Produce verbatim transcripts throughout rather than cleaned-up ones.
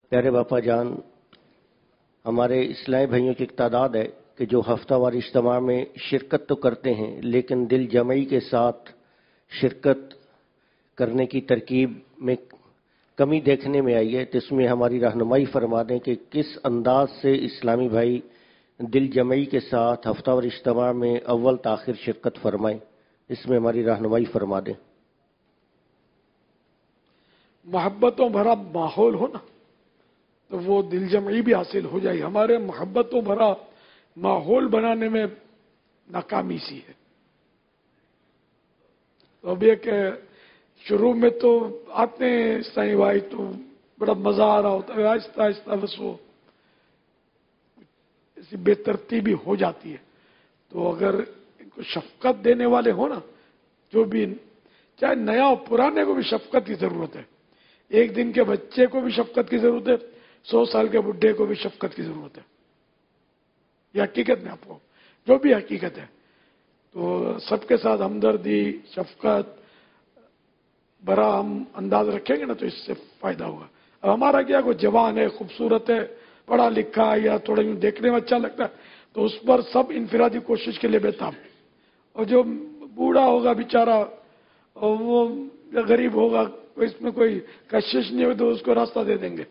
پیارے باپا جان، ہمارے اسلامی بھائیوں کی ایک تعداد ہے کہ جو ہفتہ وار اجتماع میں شرکت تو کرتے ہیں لیکن دل جمعی کے ساتھ شرکت کرنے کی ترکیب میں کمی دیکھنے میں آئی ہے، تو اس میں ہماری رہنمائی فرما دیں کہ کس انداز سے اسلامی بھائی دل جمعی کے ساتھ ہفتہ وار اجتماع میں اول تاخیر شرکت فرمائیں، اس میں ہماری رہنمائی فرما دیں۔ محبتوں بھرا ماحول ہو نا تو وہ دل جمعی بھی حاصل ہو جائے۔ ہمارے محبتوں بھرا ماحول بنانے میں ناکامی سی ہے۔ تو اب یہ کہ شروع میں تو آتے ہیں اسلامی بھائی تو بڑا مزہ آ رہا ہوتا ہے، آہستہ آہستہ بس وہ ایسی بے ترتیبی ہو جاتی ہے۔ تو اگر ان کو شفقت دینے والے ہو نا، جو بھی چاہے نیا اور پرانے کو بھی شفقت کی ضرورت ہے، ایک دن کے بچے کو بھی شفقت کی ضرورت ہے، سو سال کے بڈھے کو بھی شفقت کی ضرورت ہے۔ یہ حقیقت میں آپ کو جو بھی حقیقت ہے، تو سب کے ساتھ ہمدردی شفقت برا ہم انداز رکھیں گے نا تو اس سے فائدہ ہوگا۔ اب ہمارا کیا کوئی جوان ہے، خوبصورت ہے، پڑھا لکھا یا تھوڑا یوں دیکھنے میں اچھا لگتا ہے تو اس پر سب انفرادی کوشش کے لیے بےتاب، اور جو بوڑھا ہوگا بیچارہ اور وہ غریب ہوگا، اس میں کوئی کشش نہیں ہوگی تو اس کو راستہ دے دیں گے۔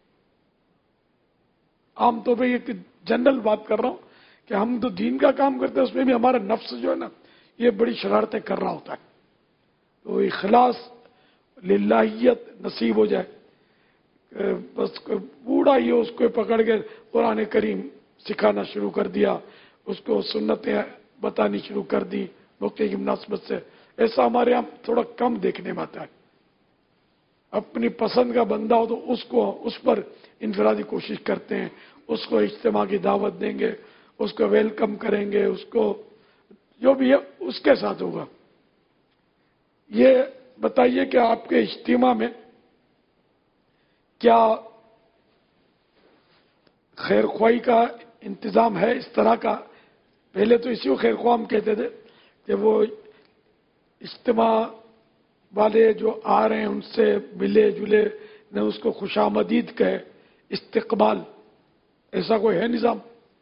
عام طور پہ یہ جنرل بات کر رہا ہوں کہ ہم تو دین کا کام کرتے ہیں، اس میں بھی ہمارا نفس جو ہے نا یہ بڑی شرارتیں کر رہا ہوتا ہے، تو اخلاص للہیت نصیب ہو جائے۔ بس بوڑھا ہی ہو اس کو پکڑ کے قرآن کریم سکھانا شروع کر دیا، اس کو سنتیں بتانی شروع کر دی موقع کی مناسبت سے، ایسا ہمارے یہاں تھوڑا کم دیکھنے میں آتا ہے۔ اپنی پسند کا بندہ ہو تو اس کو اس پر انفرادی کوشش کرتے ہیں، اس کو اجتماع کی دعوت دیں گے، اس کو ویلکم کریں گے، اس کو جو بھی ہے اس کے ساتھ ہوگا۔ یہ بتائیے کہ آپ کے اجتماع میں کیا خیر خواہی کا انتظام ہے اس طرح کا؟ پہلے تو اسی کو خیر خواہ ہم کہتے تھے کہ وہ اجتماع والے جو آ رہے ہیں ان سے ملے جلے نہ، اس کو خوش آمدید کہے، استقبال، ایسا کوئی ہے نظام؟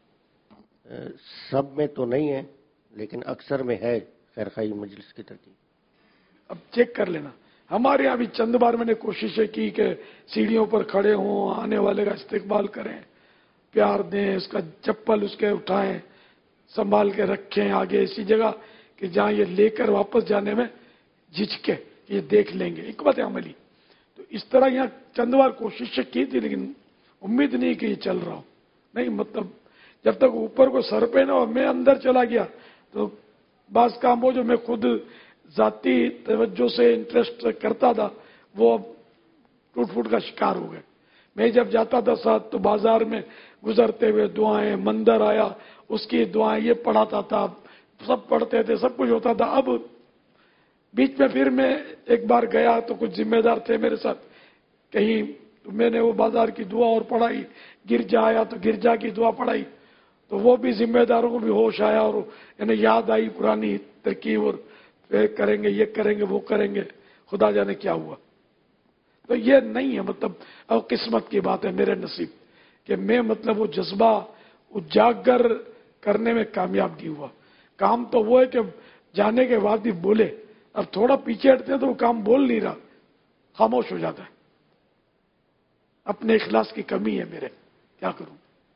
سب میں تو نہیں ہے لیکن اکثر میں ہے خیر خواہی مجلس کی ترتیب۔ اب چیک کر لینا، ہمارے یہاں بھی چند بار میں نے کوششیں کی کہ سیڑھیوں پر کھڑے ہوں، آنے والے کا استقبال کریں، پیار دیں، اس کا چپل اس کے اٹھائیں، سنبھال کے رکھیں آگے ایسی جگہ کہ جہاں یہ لے کر واپس جانے میں جھجکے، یہ دیکھ لیں گے، حکمت عملی۔ تو اس طرح یہاں چند بار کوششیں کی تھی لیکن امید نہیں کہ یہ چل رہا ہو، نہیں مطلب جب تک اوپر کو سر پہ نہ ہو میں اندر چلا گیا تو بعض کام ہو جو میں خود ذاتی توجہ سے انٹرسٹ کرتا تھا وہ اب ٹوٹ پھوٹ کا شکار ہو گئے۔ میں جب جاتا تھا ساتھ تو بازار میں گزرتے ہوئے دعائیں، مندر آیا اس کی دعائیں، یہ پڑھاتا تھا، سب پڑھتے تھے، سب کچھ ہوتا تھا۔ اب بیچ میں پھر میں ایک بار گیا تو کچھ ذمہ دار تھے میرے ساتھ کہیں، تو میں نے وہ بازار کی دعا اور پڑھائی، گرجا آیا تو گرجا کی دعا پڑھائی، تو وہ بھی ذمہ داروں کو بھی ہوش آیا اور یعنی یاد آئی پرانی ترکیب، اور کریں گے یہ کریں گے وہ کریں گے، خدا جانے کیا ہوا۔ تو یہ نہیں ہے مطلب اب قسمت کی بات ہے، میرے نصیب کہ میں مطلب وہ جذبہ اجاگر کرنے میں کامیاب نہیں ہوا۔ کام تو وہ ہے کہ جانے کے بعد بھی بولے، اب تھوڑا پیچھے ہٹتے ہیں تو وہ کام بول نہیں رہا، خاموش ہو جاتا ہے۔ اپنے اخلاص کی کمی ہے میرے، کیا کروں؟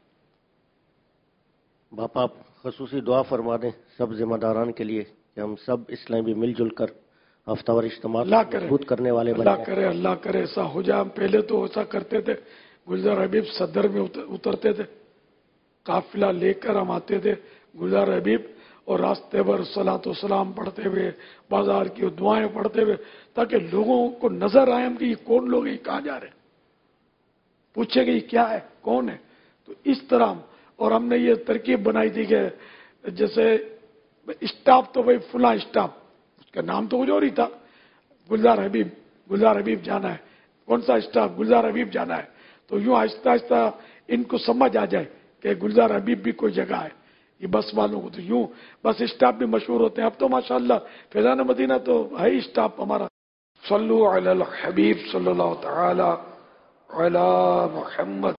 باپا آپ خصوصی دعا فرما دیں سب ذمہ داران کے لیے کہ ہم سب اسلامی بھی مل جل کر ہفتہ وار اجتماع مضبوط کرنے والے بن جائیں۔ اللہ کرے اللہ کرے ایسا ہو جائے۔ ہم پہلے تو ایسا کرتے تھے، گلزار حبیب صدر میں اترتے تھے، قافلہ لے کر ہم آتے تھے گلزار حبیب، اور راستے پر صلاۃ و سلام پڑھتے ہوئے، بازار کی دعائیں پڑھتے ہوئے، تاکہ لوگوں کو نظر آئے ہم کہ یہ کون لوگ ہیں، یہ کہاں جا رہے ہیں، پوچھے گا یہ کیا ہے کون ہے۔ تو اس طرح ہم اور ہم نے یہ ترکیب بنائی تھی کہ جیسے اسٹاف تو بھائی فلاں اسٹاف، اس کا نام تو کچھ اور ہی تھا، گلزار حبیب، گلزار حبیب جانا ہے، کون سا اسٹاف، گلزار حبیب جانا ہے۔ تو یوں آہستہ آہستہ ان کو سمجھ آ جائے کہ گلزار حبیب بھی کوئی جگہ ہے، یہ بس والوں کو تو یوں بس اسٹاف بھی مشہور ہوتے ہیں۔ اب تو ماشاءاللہ فیضان مدینہ تو ہے ہی اسٹاف ہمارا۔ صلو علی الحبیب صلی اللہ تعالی علی محمد